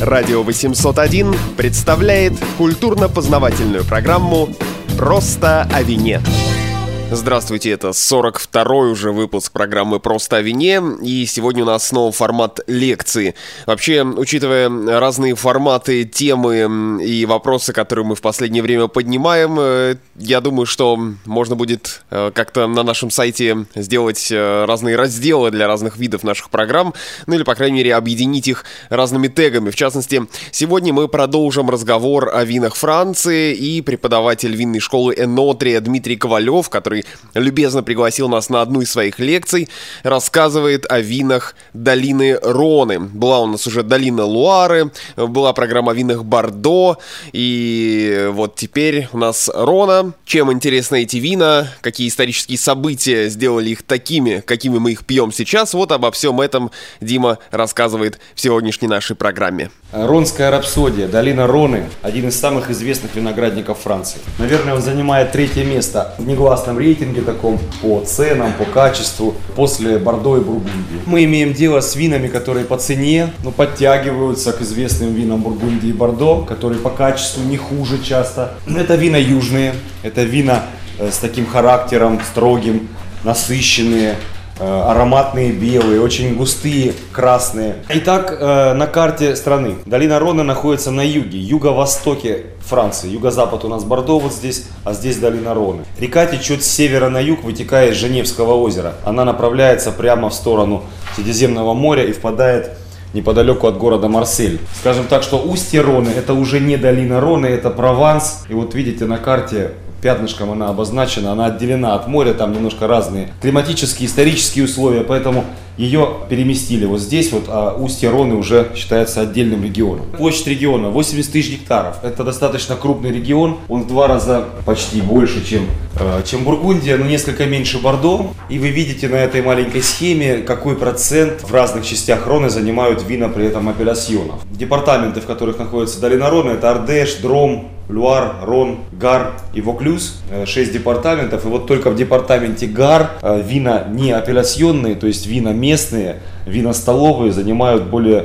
Радио 801 представляет культурно-познавательную программу «Просто о вине». Здравствуйте, это 42-й уже выпуск программы «Просто о вине», и сегодня у нас снова формат лекции. Вообще, учитывая разные форматы, темы и вопросы, которые мы в последнее время поднимаем, я думаю, что можно будет как-то на нашем сайте сделать разные разделы для разных видов наших программ, ну или, по крайней мере, объединить их разными тегами. В частности, сегодня мы продолжим разговор о винах Франции, и преподаватель винной школы Энотрия Дмитрий Ковалев, который любезно пригласил нас на одну из своих лекций, рассказывает о винах долины Роны. Была у нас уже долина Луары, была программа о винах Бордо, и вот теперь у нас Рона. Чем интересны эти вина, какие исторические события сделали их такими, какими мы их пьем сейчас, вот обо всем этом Дима рассказывает в сегодняшней нашей программе. Ронская рапсодия, долина Роны, один из самых известных виноградников Франции. Наверное, он занимает 3-е место в негласном рейтинге таком по ценам, по качеству, после Бордо и Бургундии. Мы имеем дело с винами, которые по цене, но подтягиваются к известным винам Бургундии и Бордо, которые по качеству не хуже часто. Это вина южные, это вина с таким характером строгим, насыщенные, ароматные белые, очень густые красные. Итак, на карте страны. Долина Роны находится на юге, юго-востоке Франции. Юго-запад у нас Бордо вот здесь, а здесь долина Роны. Река течет с севера на юг, вытекая из Женевского озера. Она направляется прямо в сторону Средиземного моря и впадает неподалеку от города Марсель. Скажем так, что устье Роны это уже не долина Роны, это Прованс. И вот видите на карте, пятнышком она обозначена, она отделена от моря, там немножко разные климатические, исторические условия, поэтому ее переместили вот здесь, вот, а устье Роны уже считается отдельным регионом. Площадь региона 80 тысяч гектаров, это достаточно крупный регион, он в 2 раза почти больше, чем Бургундия, но несколько меньше Бордо. И вы видите на этой маленькой схеме, какой процент в разных частях Роны занимают вина при этом апеллясьонов. Департаменты, в которых находится долина Роны, это Ардеш, Дром, Люар, Рон, Гар и Воклюз, 6 департаментов. И вот только в департаменте Гар вина не апеллясьонные, то есть вина местные, вина столовые занимают более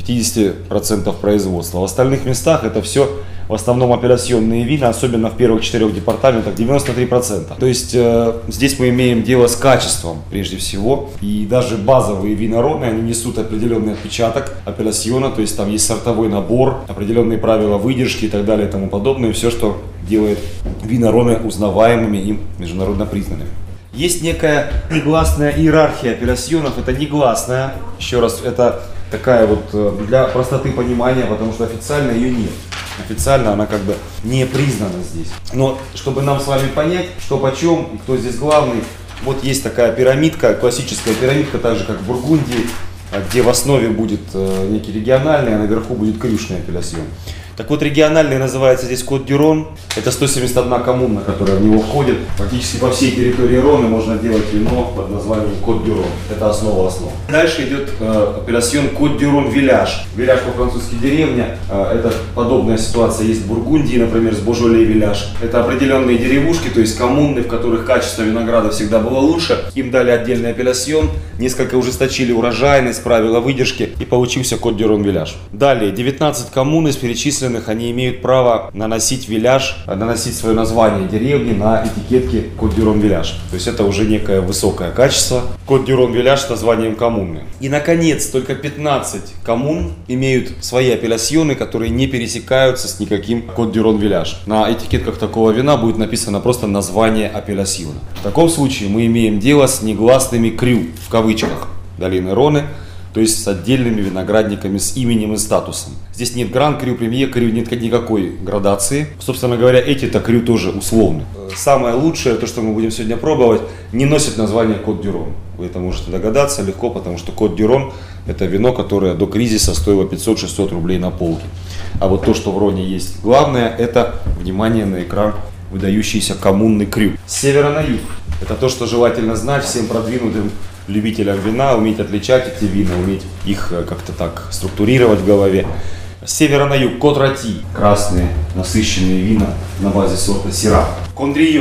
50% производства. В остальных местах это все в основном апеллясьонные вина, особенно в первых 4 департаментах 93%. То есть здесь мы имеем дело с качеством прежде всего. И даже базовые вина Роны, они несут определенный отпечаток апеллясьона, то есть там есть сортовой набор, определенные правила выдержки и так далее и тому подобное. Все, что делает вина Роны узнаваемыми и международно признанными. Есть некая негласная иерархия апеллясьонов, это негласная, еще раз, это такая вот для простоты понимания, потому что официально ее нет. Официально она как бы не признана здесь. Но чтобы нам с вами понять, что почем и кто здесь главный, вот есть такая пирамидка, классическая пирамидка, так же как в Бургундии, где в основе будет некий региональный, а наверху будет крюшный апеллясьон. Так вот, региональный называется здесь Кот-д'Юрон. Это 171 коммуна, которая в него входит. Практически по всей территории Роны можно делать вино под названием Кот-д'Юрон. Это основа основ. Дальше идет апеллясьон Кот-д'Юрон Виляж. Виляж по-французски деревня. Это подобная ситуация есть в Бургундии, например, с Божоле и Виляж. Это определенные деревушки, то есть коммуны, в которых качество винограда всегда было лучше. Им дали отдельный апеллясьон, несколько ужесточили урожайность, правила выдержки, и получился Кот-д'Юрон Виляж. Далее, 19 коммун из перечисленных, они имеют право наносить Виляж, наносить свое название деревни на этикетке Кот-д'Юрон Виляж. То есть это уже некое высокое качество. Кот-д'Юрон Виляж с названием коммуны. И наконец, только 15 коммун имеют свои апеллясьоны, которые не пересекаются с никаким Кот-д'Юрон Виляж. На этикетках такого вина будет написано просто название апеллясьона. В таком случае мы имеем дело с негласными крю, в кавычках, долины Роны, то есть с отдельными виноградниками с именем и статусом. Здесь нет гран-крю, премьер-крю, нет никакой градации. Собственно говоря, эти-то крю тоже условны. Самое лучшее, то, что мы будем сегодня пробовать, не носит название Кот-д'Юрон. Вы это можете догадаться легко, потому что Кот-д'Юрон это вино, которое до кризиса стоило 500-600 рублей на полке. А вот то, что в Роне есть главное, это, внимание на экран, выдающийся коммунный крю. С севера на юг. Это то, что желательно знать всем продвинутым любителям вина, уметь отличать эти вина, уметь их как-то так структурировать в голове. С севера на юг Кот-Роти, красные насыщенные вина на базе сорта Сирах. Кондрио,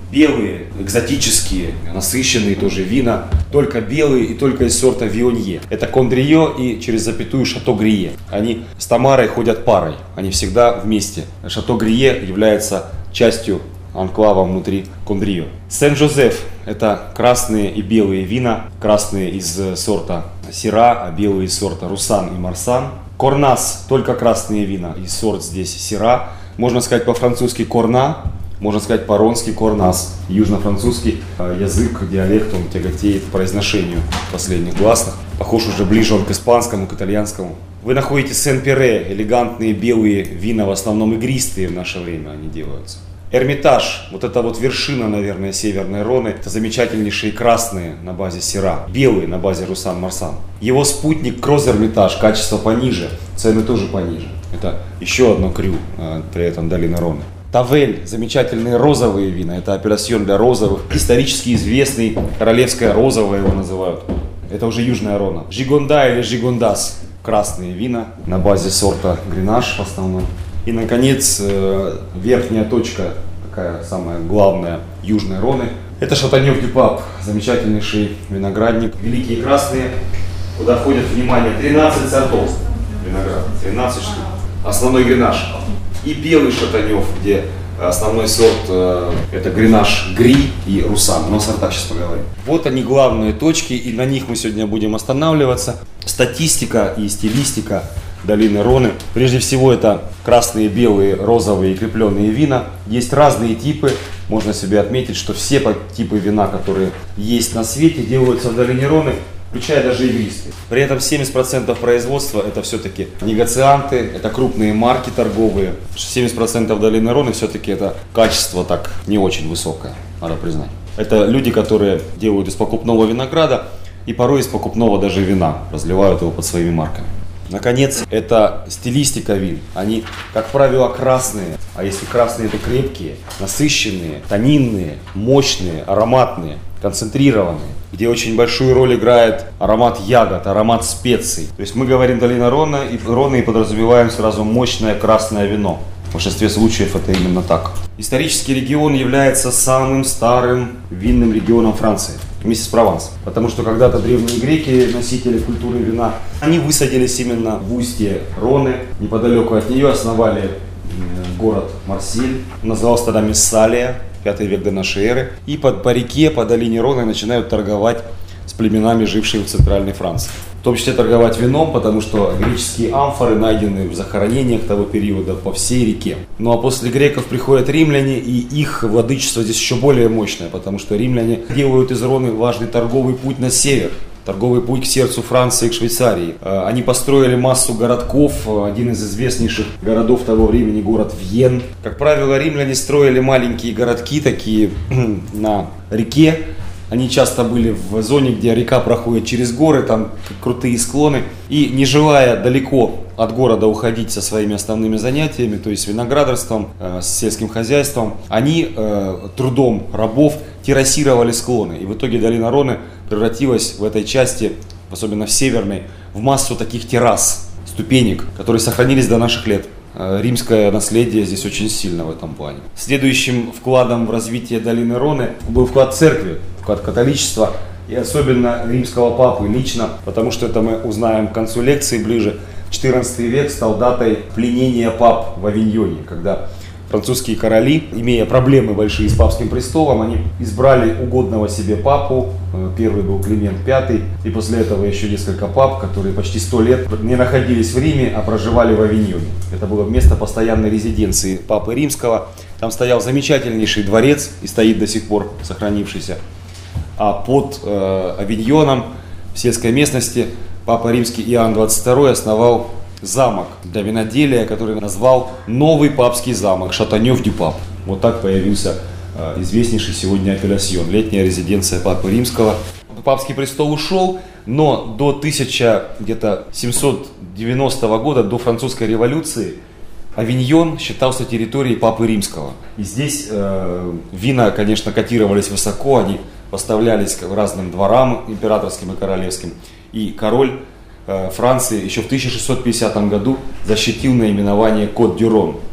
Белые, экзотические, насыщенные тоже вина, только белые и только из сорта Вионье. Это Кондрио и через запятую Шато Грие. Они с Тамарой ходят парой, они всегда вместе. Шато Грие является частью анклава внутри Кондрио. Сен-Жозеф – это красные и белые вина, красные из сорта Сира, а белые из сорта Русан и Марсан. Корнас – только красные вина, и сорт здесь Сира. Можно сказать по-французски Корна, можно сказать по-ронски Корнас. Южно-французский язык, диалект, он тяготеет к произношению последних гласных. Похож уже ближе он к испанскому, к итальянскому. Вы находите Сен-Пере, элегантные белые вина, в основном игристые в наше время они делаются. Эрмитаж, вот это вот вершина, наверное, Северной Роны, это замечательнейшие красные на базе Сира, белые на базе Русан-Марсан. Его спутник Кроз-Эрмитаж, качество пониже, цены тоже пониже. Это еще одно крю, при этом долина Роны. Тавель, замечательные розовые вина, это апеллясьон для розовых, исторически известный, королевская розовая его называют. Это уже Южная Рона. Жигонда или Жигондас, красные вина на базе сорта Гренаж в основном. И, наконец, верхняя точка, такая самая главная Южной Роны, это Шатанёв-дю-Пап, замечательнейший виноградник. Великие красные, куда входит, внимание, 13 сортов винограда, 13 штук. Основной Гренаж. И белый Шатанёв, где основной сорт это Гренаж Гри и Русан. Но о сортах сейчас поговорим. Вот они главные точки, и на них мы сегодня будем останавливаться. Статистика и стилистика долины Роны. Прежде всего это красные, белые, розовые и крепленные вина. Есть разные типы. Можно себе отметить, что все типы вина, которые есть на свете, делаются в долине Роны, включая даже игристые. При этом 70% производства это все-таки негацианты, это крупные марки торговые. 70% долины Роны все-таки это качество так не очень высокое, надо признать. Это люди, которые делают из покупного винограда и порой из покупного даже вина, разливают его под своими марками. Наконец, это стилистика вин. Они, как правило, красные, а если красные, то крепкие, насыщенные, тонинные, мощные, ароматные, концентрированные, где очень большую роль играет аромат ягод, аромат специй. То есть мы говорим долина Роны и подразумеваем сразу мощное красное вино. В большинстве случаев это именно так. Исторический регион является самым старым винным регионом Франции, вместе с Провансом. Потому что когда-то древние греки, носители культуры вина, они высадились именно в устье Роны. Неподалеку от нее основали город Марсель, назывался тогда Мессалия, 5 век до нашей эры. И по реке, по долине Роны начинают торговать с племенами, жившими в центральной Франции. В том числе торговать вином, потому что греческие амфоры найдены в захоронениях того периода по всей реке. Ну а после греков приходят римляне, и их владычество здесь еще более мощное, потому что римляне делают из Роны важный торговый путь на север. Торговый путь к сердцу Франции, к Швейцарии. Они построили массу городков. Один из известнейших городов того времени — город Вьен. Как правило, римляне строили маленькие городки такие на реке. Они часто были в зоне, где река проходит через горы, там крутые склоны. И не желая далеко от города уходить со своими основными занятиями, то есть виноградарством, с сельским хозяйством, они трудом рабов террасировали склоны. И в итоге долина Роны превратилась в этой части, особенно в северной, в массу таких террас, ступенек, которые сохранились до наших лет. Римское наследие здесь очень сильно в этом плане. Следующим вкладом в развитие долины Роны был вклад церкви, вклад католичества и особенно римского папы лично, потому что это мы узнаем к концу лекции ближе. 14 век стал датой пленения пап в Авиньоне, когда французские короли, имея проблемы большие с папским престолом, они избрали угодного себе папу. Первый был Климент V, и после этого еще несколько пап, которые почти 100 лет не находились в Риме, а проживали в Авиньоне. Это было место постоянной резиденции папы римского. Там стоял замечательнейший дворец, и стоит до сих пор сохранившийся. А под Авиньоном, в сельской местности, папа римский Иоанн XXII основал замок для виноделия, который назвал Новый папский замок Шатанёв-дю-Пап. Вот так появился известнейший сегодня апеллясьон, летняя резиденция папы римского. Папский престол ушел, но до 1790 года, до французской революции, Авиньон считался территорией папы римского. И здесь вина, конечно, котировались высоко, они поставлялись к разным дворам императорским и королевским. И король Франции еще в 1650 году защитил наименование Кот-дю-Рон,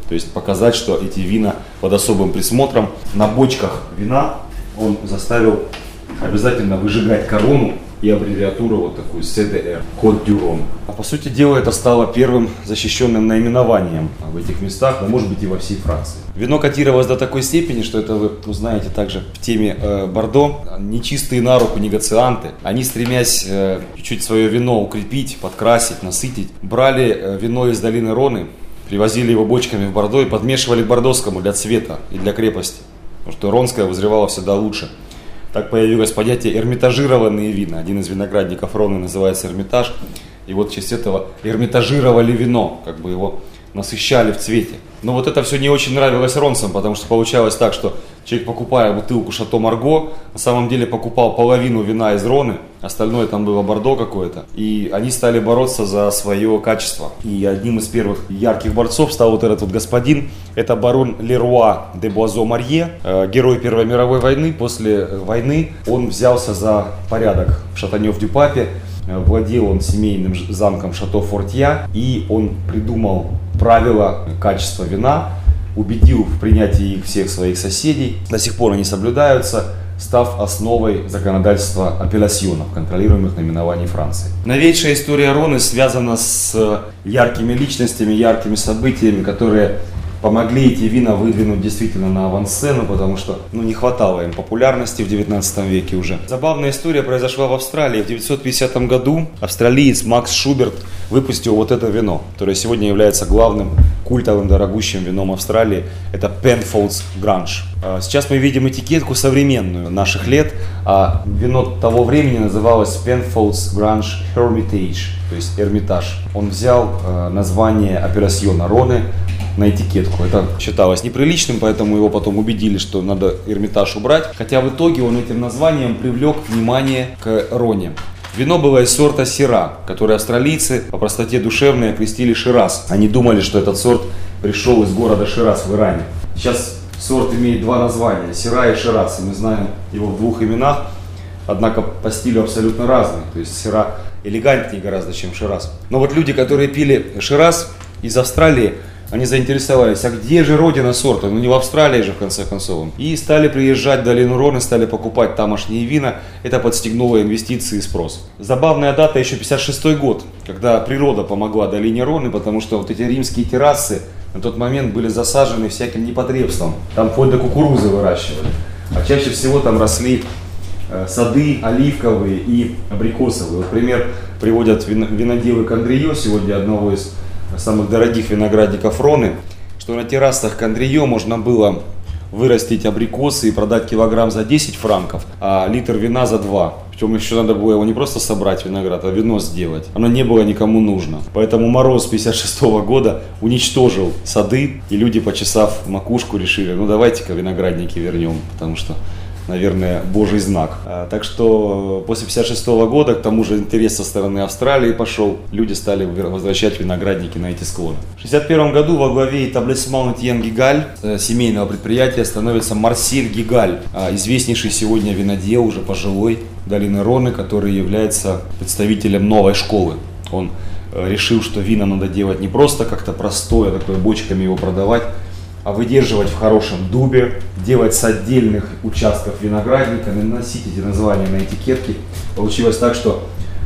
То есть показать, что эти вина под особым присмотром. На бочках вина он заставил обязательно выжигать корону и аббревиатуру вот такую CDR, Côte du Rhône. А по сути дела это стало первым защищенным наименованием в этих местах, но может быть и во всей Франции. Вино котировалось до такой степени, что это вы узнаете также в теме Бордо. Нечистые на руку негацианты, они, стремясь чуть-чуть свое вино укрепить, подкрасить, насытить, брали вино из долины Роны, привозили его бочками в Бордо и подмешивали к бордоскому для цвета и для крепости, потому что ронское вызревало всегда лучше. Так появилось понятие эрмитажированные вина. Один из виноградников Роны называется Эрмитаж. И вот в честь этого эрмитажировали вино, как бы его насыщали в цвете. Но вот это все не очень нравилось ронцам, потому что получалось так, что человек, покупая бутылку Шато Марго, на самом деле покупал половину вина из Роны, остальное там было Бордо какое-то. И они стали бороться за свое качество. И одним из первых ярких борцов стал вот этот вот господин. Это барон Леруа де Буазо-Марье, герой Первой мировой войны. После войны он взялся за порядок в Шатанёв-дю-Папе. Владел он семейным замком Шато Фортья, и он придумал правила качества вина, убедил в принятии их всех своих соседей. До сих пор они соблюдаются, став основой законодательства апелляционов, контролируемых наименований Франции. Новейшая история Роны связана с яркими личностями, яркими событиями, которые помогли эти вина выдвинуть действительно на авансцену, потому что не хватало им популярности в 19 веке уже. Забавная история произошла в Австралии. В 1950 году австралиец Макс Шуберт выпустил вот это вино, которое сегодня является главным культовым дорогущим вином Австралии. Это Penfolds Grange. Сейчас мы видим этикетку современную наших лет, а вино того времени называлось Penfolds Grange Hermitage, то есть Эрмитаж. Он взял название апелляциона Роны на этикетку. Это считалось неприличным, поэтому его потом убедили, что надо Эрмитаж убрать. Хотя в итоге он этим названием привлек внимание к Роне. Вино было из сорта Сира, который австралийцы по простоте душевной окрестили Шираз. Они думали, что этот сорт пришел из города Шираз в Иране. Сейчас сорт имеет два названия, Сира и Шираз, и мы знаем его в двух именах, однако по стилю абсолютно разные. То есть Сира элегантнее гораздо, чем Шираз. Но вот люди, которые пили Шираз из Австралии, они заинтересовались, а где же родина сорта? Не в Австралии же, в конце концов. И стали приезжать в долину Роны, стали покупать тамошние вина. Это подстегнуло инвестиции и спрос. Забавная дата еще 56-й год, когда природа помогла долине Роны, потому что вот эти римские террасы на тот момент были засажены всяким непотребством. Там вплоть до кукурузы выращивали. А чаще всего там росли сады оливковые и абрикосовые. Вот пример приводят виноделы Кондрио, сегодня одного из самых дорогих виноградников Роны, что на террасах Кондрио можно было вырастить абрикосы и продать килограмм за 10 франков, а литр вина за 2. Причем еще надо было его не просто собрать виноград, а вино сделать. Оно не было никому нужно. Поэтому мороз 56 года уничтожил сады, и люди, почесав макушку, решили, давайте-ка виноградники вернем, потому что, наверное, божий знак. Так что после 56 года, к тому же интерес со стороны Австралии пошел, люди стали возвращать виноградники на эти склоны. В 61 году во главе Этаблессемент Этьен Гигаль, семейного предприятия, становится Марсель Гигаль, известнейший сегодня винодел, уже пожилой, долины Роны, который является представителем новой школы. Он решил, что вина надо делать не просто как-то простое, такое бочками его продавать, а выдерживать в хорошем дубе, делать с отдельных участков виноградника, наносить эти названия на этикетки. Получилось так, что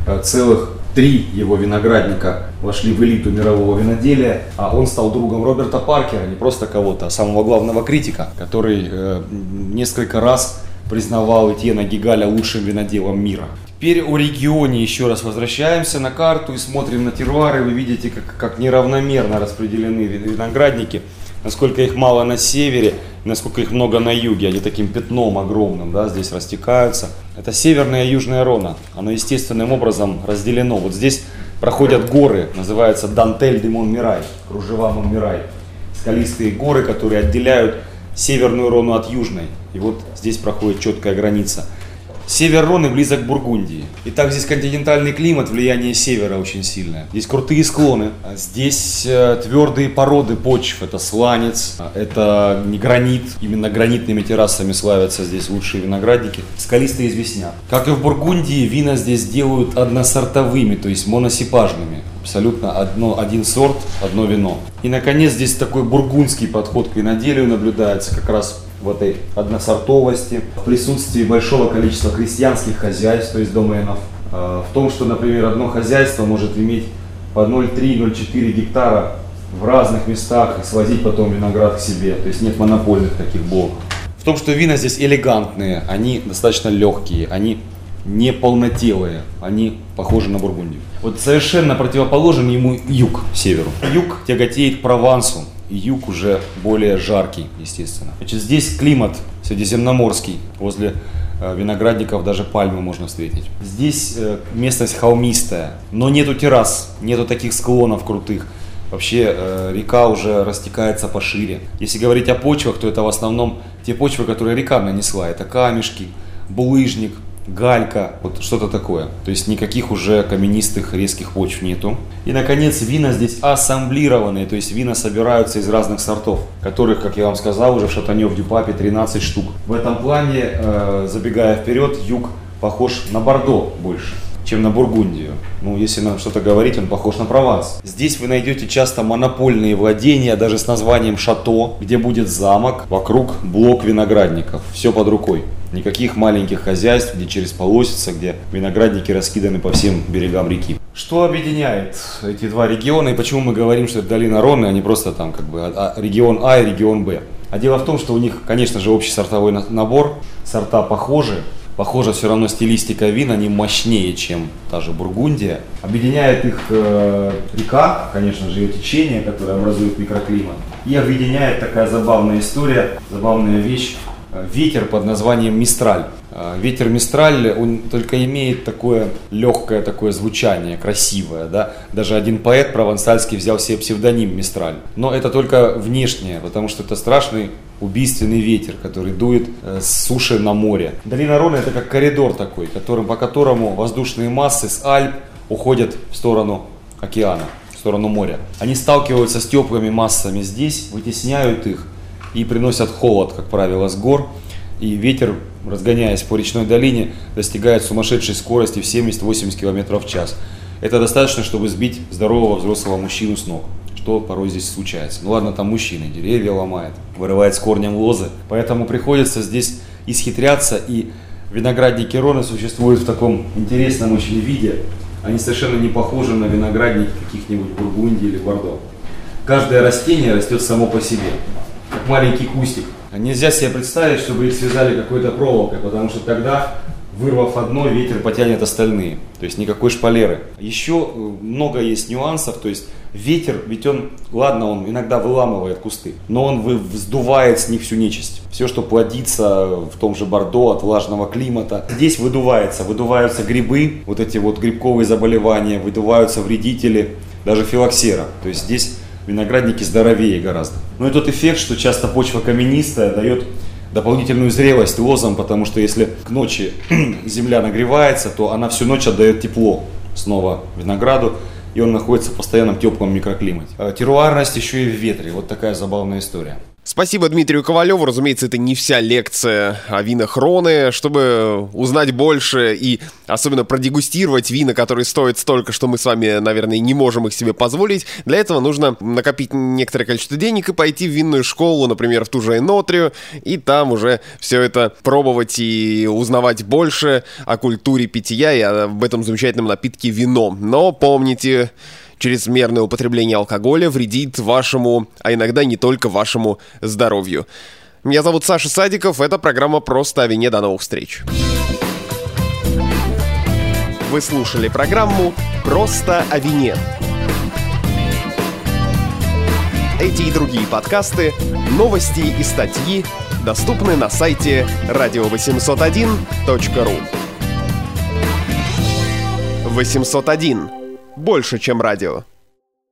целых 3 его виноградника вошли в элиту мирового виноделия, а он стал другом Роберта Паркера, не просто кого-то, а самого главного критика, который несколько раз признавал Этьена Гигаля лучшим виноделом мира. Теперь о регионе еще раз возвращаемся на карту и смотрим на терруары. Вы видите, как неравномерно распределены виноградники, насколько их мало на севере, насколько их много на юге. Они таким пятном огромным, здесь растекаются. Это северная и южная Рона. Оно естественным образом разделено. Вот здесь проходят горы, называются Дантель де Монмирай, кружева Монмирай. Скалистые горы, которые отделяют северную Рону от южной. И вот здесь проходит четкая граница. Север Роны близок к Бургундии. Итак, здесь континентальный климат, влияние севера очень сильное. Здесь крутые склоны, здесь твердые породы почв. Это сланец, это не гранит. Именно гранитными террасами славятся здесь лучшие виноградники. Скалистый известняк. Как и в Бургундии, вина здесь делают односортовыми, то есть моносипажными. Абсолютно один сорт, одно вино. И, наконец, здесь такой бургундский подход к виноделию наблюдается как раз в этой односортовости, в присутствии большого количества крестьянских хозяйств, то есть доменов, в том, что, например, одно хозяйство может иметь по 0,3-0,4 гектара в разных местах и свозить потом виноград к себе, то есть нет монопольных таких блоков. В том, что вина здесь элегантные, они достаточно легкие, они не полнотелые, они похожи на Бургундию. Вот совершенно противоположен ему юг, северу. Юг тяготеет к Провансу, и юг уже более жаркий, естественно. Значит, здесь климат средиземноморский, возле виноградников даже пальмы можно встретить. Здесь местность холмистая, но нету террас, нету таких склонов крутых. Вообще река уже растекается пошире. Если говорить о почвах, то это в основном те почвы, которые река нанесла. Это камешки, булыжник, галька, вот что-то такое. То есть никаких уже каменистых резких почв нету. И, наконец, вина здесь ассамблированные, то есть вина собираются из разных сортов, которых, как я вам сказал, уже в Шатаньев-дю-Папе 13 штук. В этом плане, забегая вперед, юг похож на Бордо больше, чем на Бургундию. Ну, если нам что-то говорить, он похож на Прованс. Здесь вы найдете часто монопольные владения, даже с названием шато, где будет замок, вокруг блок виноградников. Все под рукой. Никаких маленьких хозяйств, где через полосица, где виноградники раскиданы по всем берегам реки. Что объединяет эти два региона и почему мы говорим, что это долина Роны, а не просто там как бы регион А и регион Б? А дело в том, что у них, конечно же, общий сортовой набор, сорта похожи. Похоже, все равно стилистика вин, они мощнее, чем та же Бургундия. Объединяет их река, конечно же, ее течение, которое образует микроклимат. И объединяет такая забавная история, забавная вещь. Ветер под названием Мистраль. Ветер Мистраль, он только имеет такое легкое такое звучание, красивое. Да? Даже один поэт провансальский взял себе псевдоним Мистраль. Но это только внешнее, потому что это страшный убийственный ветер, который дует с суши на море. Долина Роны это как коридор такой, по которому воздушные массы с Альп уходят в сторону океана, в сторону моря. Они сталкиваются с теплыми массами здесь, вытесняют их и приносят холод, как правило, с гор. И ветер, разгоняясь по речной долине, достигает сумасшедшей скорости в 70-80 км в час. Это достаточно, чтобы сбить здорового взрослого мужчину с ног, что порой здесь случается. Ну ладно, там мужчины, деревья ломает, вырывает с корнем лозы. Поэтому приходится здесь исхитряться, и виноградники Роны существуют в таком интересном очень виде. Они совершенно не похожи на виноградники каких-нибудь Бургундии или Бордо. Каждое растение растет само по себе, как маленький кустик. Нельзя себе представить, чтобы их связали какой-то проволокой, потому что тогда, вырвав одно, ветер потянет остальные. То есть никакой шпалеры. Еще много есть нюансов, то есть ветер, ведь он иногда выламывает кусты, но он вздувает с них всю нечисть. Все, что плодится в том же Бордо от влажного климата, здесь выдуваются грибы, вот эти вот грибковые заболевания, выдуваются вредители, даже филоксера. То есть здесь виноградники здоровее гораздо. Но и тот эффект, что часто почва каменистая, дает дополнительную зрелость лозам, потому что если к ночи земля нагревается, то она всю ночь отдает тепло снова винограду, и он находится в постоянном теплом микроклимате. Теруарность еще и в ветре. Вот такая забавная история. Спасибо Дмитрию Ковалеву. Разумеется, это не вся лекция о винах Роны. Чтобы узнать больше и особенно продегустировать вина, которые стоят столько, что мы с вами, наверное, не можем их себе позволить, для этого нужно накопить некоторое количество денег и пойти в винную школу, например, в ту же Энотрию, и там уже все это пробовать и узнавать больше о культуре питья и об этом замечательном напитке вино. Но помните, чрезмерное употребление алкоголя вредит вашему, а иногда не только вашему здоровью. Меня зовут Саша Садиков, это программа «Просто о вине». До новых встреч. Вы слушали программу «Просто о вине». Эти и другие подкасты, новости и статьи доступны на сайте radio801.ru. 801. Больше, чем радио.